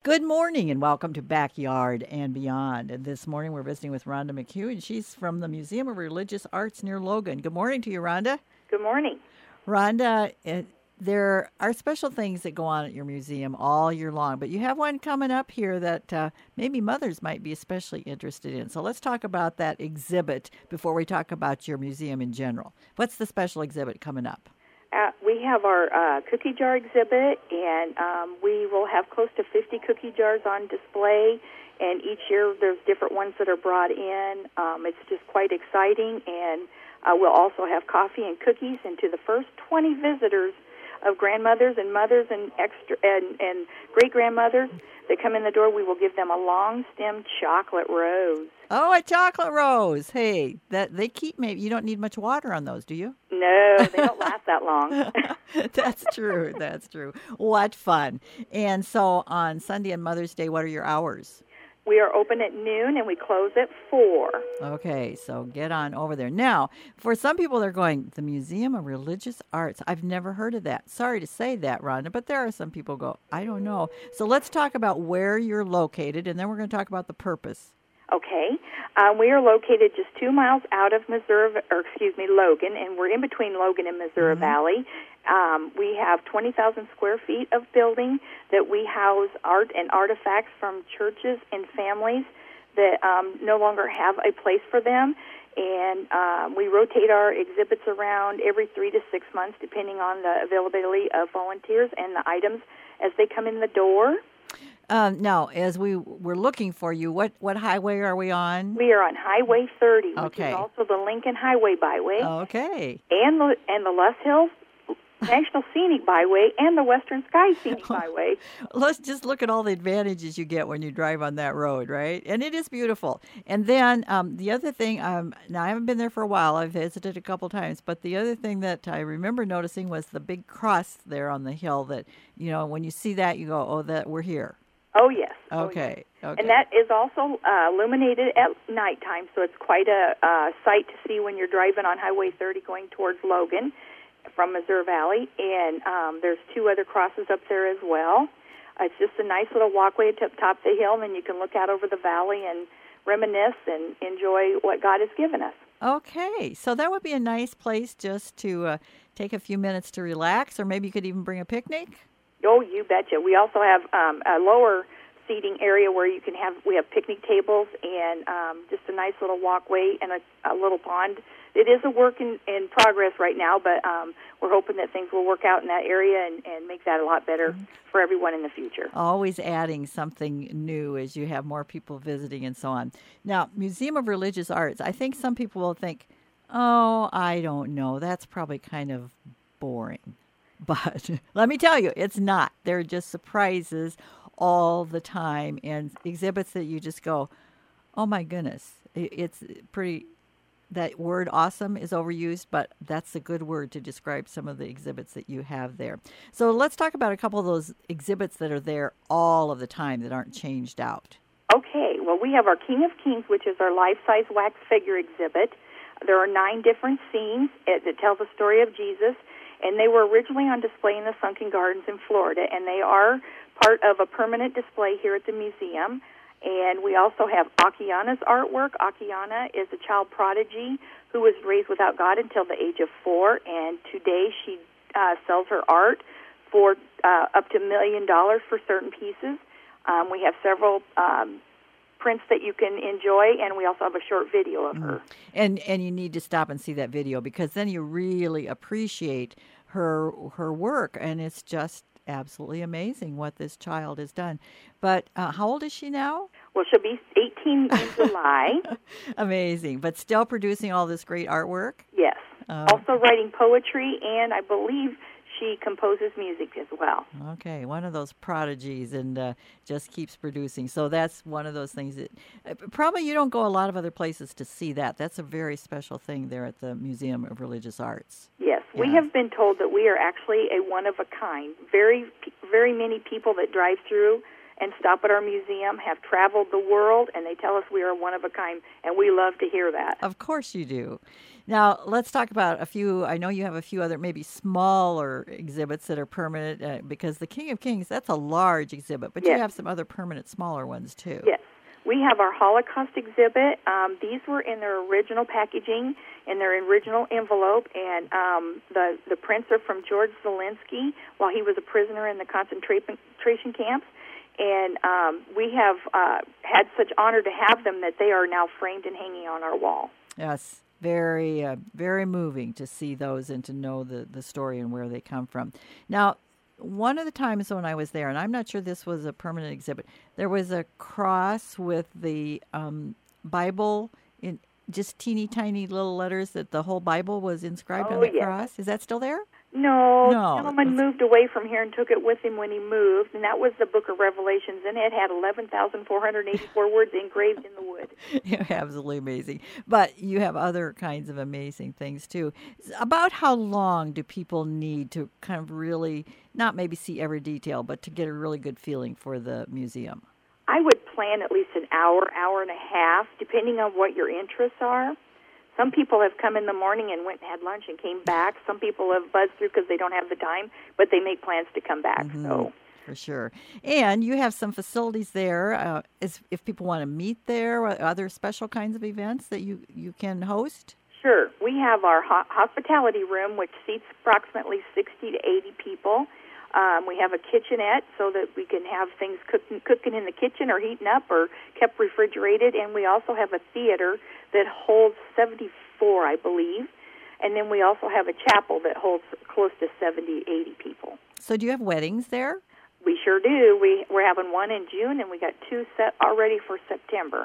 Good morning and welcome to Backyard and Beyond. And this morning we're visiting with Rhonda McHugh, and she's from the Museum of Religious Arts near Logan. Good morning to you, Rhonda. Good morning. Rhonda, there are special things that go on at your museum all year long, but you have one coming up here that maybe mothers might be especially interested in. So let's talk about that exhibit before we talk about your museum in general. What's the special exhibit coming up? We have our cookie jar exhibit, and we will have close to 50 cookie jars on display, and each year there's different ones that are brought in. It's just quite exciting, and we'll also have coffee and cookies, and to the first 20 visitors of grandmothers and mothers and and great-grandmothers that come in the door, we will give them a long-stemmed chocolate rose. Oh, a chocolate rose. Hey, that they keep maybe. You don't need much water on those, do you? No, they don't last that long. That's true. That's true. What fun. And so on Sunday and Mother's Day, what are your hours? We are open at noon and we close at 4. Okay, so get on over there. Now, for some people, they're going, the Museum of Religious Arts. I've never heard of that. Sorry to say that, Rhonda, but there are some people who go, I don't know. So let's talk about where you're located, and then we're going to talk about the purpose. Okay. We are located just 2 miles out of Logan, and we're in between Logan and Missouri Valley. We have 20,000 square feet of building that we house art and artifacts from churches and families that no longer have a place for them. And we rotate our exhibits around every 3 to 6 months, depending on the availability of volunteers and the items as they come in the door. Now, as we were looking for you, what highway are we on? We are on Highway 30, which Okay. is also the Lincoln Highway Byway, Okay. and the Les Hills National Scenic Byway, and the Western Sky Scenic Byway. Let's just look at all the advantages you get when you drive on that road, right? And it is beautiful. And then the other thing, now I haven't been there for a while. I've visited a couple times, but the other thing that I remember noticing was the big cross there on the hill that, when you see that, you go, oh, that we're here. Oh, yes. Okay. Okay. And that is also illuminated at nighttime, so it's quite a sight to see when you're driving on Highway 30 going towards Logan from Missouri Valley. And there's 2 other crosses up there as well. It's just a nice little walkway to the top of the hill, and then you can look out over the valley and reminisce and enjoy what God has given us. Okay. So that would be a nice place just to take a few minutes to relax, or maybe you could even bring a picnic. Oh, you betcha. We also have a lower seating area where we have picnic tables and just a nice little walkway and a little pond. It is a work in progress right now, but we're hoping that things will work out in that area and make that a lot better for everyone in the future. Always adding something new as you have more people visiting and so on. Now, Museum of Religious Arts, I think some people will think, oh, I don't know, that's probably kind of boring. But let me tell you, it's not. There are just surprises all the time and exhibits that you just go, oh, my goodness. It's pretty, that word awesome is overused, but that's a good word to describe some of the exhibits that you have there. So let's talk about a couple of those exhibits that are there all of the time that aren't changed out. Okay. Well, we have our King of Kings, which is our life-size wax figure exhibit. There are 9 different scenes that tell the story of Jesus. And they were originally on display in the Sunken Gardens in Florida, and they are part of a permanent display here at the museum. And we also have Akiana's artwork. Akiana is a child prodigy who was raised without God until the age of 4, and today she sells her art for up to $1 million for certain pieces. We have several prints that you can enjoy, and we also have a short video of her. And you need to stop and see that video, because then you really appreciate her work, and it's just absolutely amazing what this child has done. But how old is she now? Well, she'll be 18 in July. Amazing, but still producing all this great artwork? Yes. Also writing poetry, and I believe she composes music as well. Okay, one of those prodigies, and just keeps producing. So that's one of those things that probably you don't go a lot of other places to see that. That's a very special thing there at the Museum of Religious Arts. Yes, Yeah. we have been told that we are actually a one of a kind. Very, very many people that drive through and stop at our museum have traveled the world, and they tell us we are one of a kind, and we love to hear that. Of course you do. Now, let's talk about a few. I know you have a few other maybe smaller exhibits that are permanent because the King of Kings, that's a large exhibit, but you have some other permanent smaller ones too. Yes. We have our Holocaust exhibit. These were in their original packaging, in their original envelope, and the prints are from George Zelensky while he was a prisoner in the concentration camps. And we have had such honor to have them that they are now framed and hanging on our wall. Yes, very, very moving to see those and to know the story and where they come from. Now, one of the times when I was there, and I'm not sure this was a permanent exhibit, there was a cross with the Bible in just teeny tiny little letters that the whole Bible was inscribed on the cross. Is that still there? No, the gentleman moved away from here and took it with him when he moved, and that was the Book of Revelations, and it had 11,484 words engraved in the wood. Yeah, absolutely amazing. But you have other kinds of amazing things, too. About how long do people need to kind of really, not maybe see every detail, but to get a really good feeling for the museum? I would plan at least an hour, hour and a half, depending on what your interests are. Some people have come in the morning and went and had lunch and came back. Some people have buzzed through because they don't have the time, but they make plans to come back. Mm-hmm. So, for sure. And you have some facilities there. If people want to meet there, or other special kinds of events that you can host? Sure. We have our hospitality room, which seats approximately 60 to 80 people. We have a kitchenette so that we can have things cooking in the kitchen or heating up or kept refrigerated. And we also have a theater that holds 74, I believe. And then we also have a chapel that holds close to 70, 80 people. So do you have weddings there? We sure do. We're having one in June, and we got two set already for September.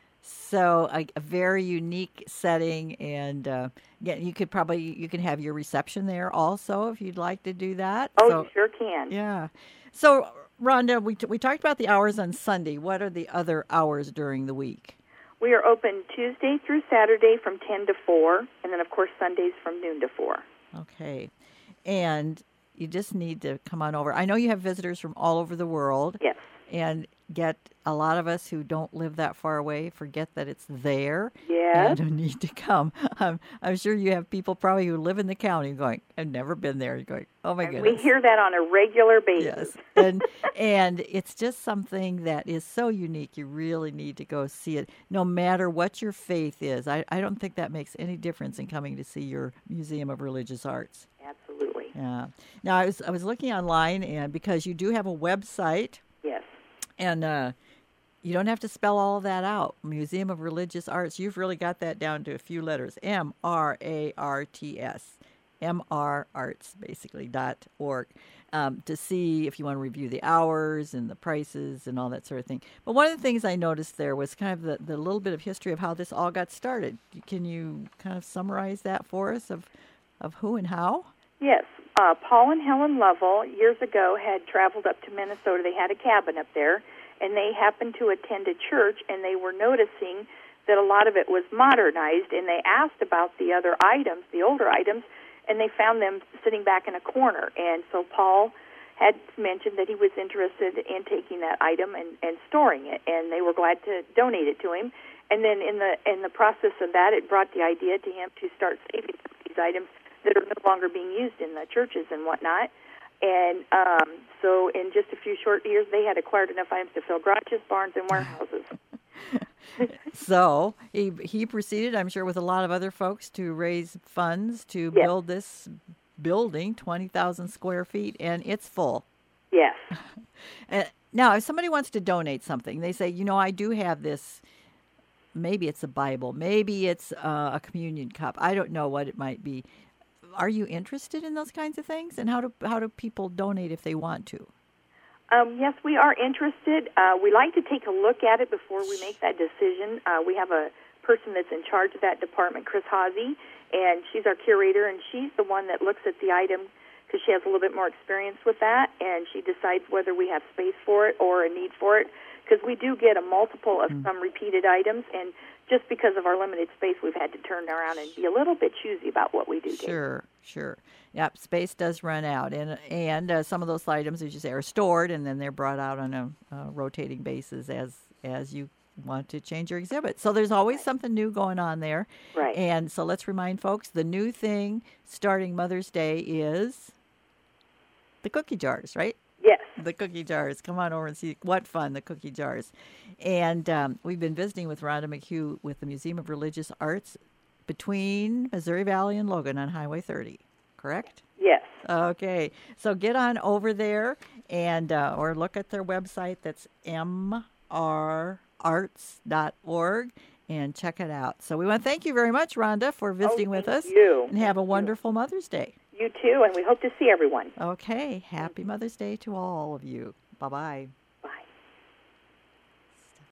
So a very unique setting, and you can have your reception there also if you'd like to do that. Oh, you sure can. Yeah. So, Rhonda, we talked about the hours on Sunday. What are the other hours during the week? We are open Tuesday through Saturday from 10 to 4, and then, of course, Sundays from noon to 4. Okay. And you just need to come on over. I know you have visitors from all over the world. Yes. And get a lot of us who don't live that far away forget that it's there. Yes. And need to come. I'm sure you have people probably who live in the county going, I've never been there. You're going, oh my goodness. We hear that on a regular basis. Yes. And it's just something that is so unique. You really need to go see it, no matter what your faith is. I don't think that makes any difference in coming to see your Museum of Religious Arts. Absolutely. Yeah. Now, I was looking online, and because you do have a website. Yes. And you don't have to spell all of that out. Museum of Religious Arts, you've really got that down to a few letters. MRARTS. MRArts, basically, .org. To see if you want to review the hours and the prices and all that sort of thing. But one of the things I noticed there was kind of the little bit of history of how this all got started. Can you kind of summarize that for us of who and how? Yes. Paul and Helen Lovell, years ago, had traveled up to Minnesota. They had a cabin up there, and they happened to attend a church, and they were noticing that a lot of it was modernized, and they asked about the other items, the older items, and they found them sitting back in a corner. And so Paul had mentioned that he was interested in taking that item and storing it, and they were glad to donate it to him. And then in the process of that, it brought the idea to him to start saving some of these items that are no longer being used in the churches and whatnot. And so in just a few short years, they had acquired enough items to fill garages, barns, and warehouses. So he proceeded, I'm sure, with a lot of other folks to raise funds to build this building, 20,000 square feet, and it's full. Yes. Now, if somebody wants to donate something, they say, I do have this. Maybe it's a Bible. Maybe it's a communion cup. I don't know what it might be. Are you interested in those kinds of things? And how do people donate if they want to? Yes, we are interested. We like to take a look at it before we make that decision. We have a person that's in charge of that department, Chris Hawsey, and she's our curator, and she's the one that looks at the item because she has a little bit more experience with that, and she decides whether we have space for it or a need for it, because we do get a multiple of some repeated items, and just because of our limited space, we've had to turn around and be a little bit choosy about what we do. Sure. Yep, space does run out, and some of those items, as you say, are stored, and then they're brought out on a rotating basis as you want to change your exhibit. So there's always something new going on there. Right. And so let's remind folks, the new thing starting Mother's Day is the cookie jars, right? Yes. The cookie jars. Come on over and see what fun, the cookie jars. And we've been visiting with Rhonda McHugh with the Museum of Religious Arts between Missouri Valley and Logan on Highway 30, correct? Yes. Okay. So get on over there and or look at their website. That's mrarts.org and check it out. So we want to thank you very much, Rhonda, for visiting with us. You. And have a wonderful Mother's Day. You too, and we hope to see everyone. Okay. Happy Mother's Day to all of you. Bye-bye.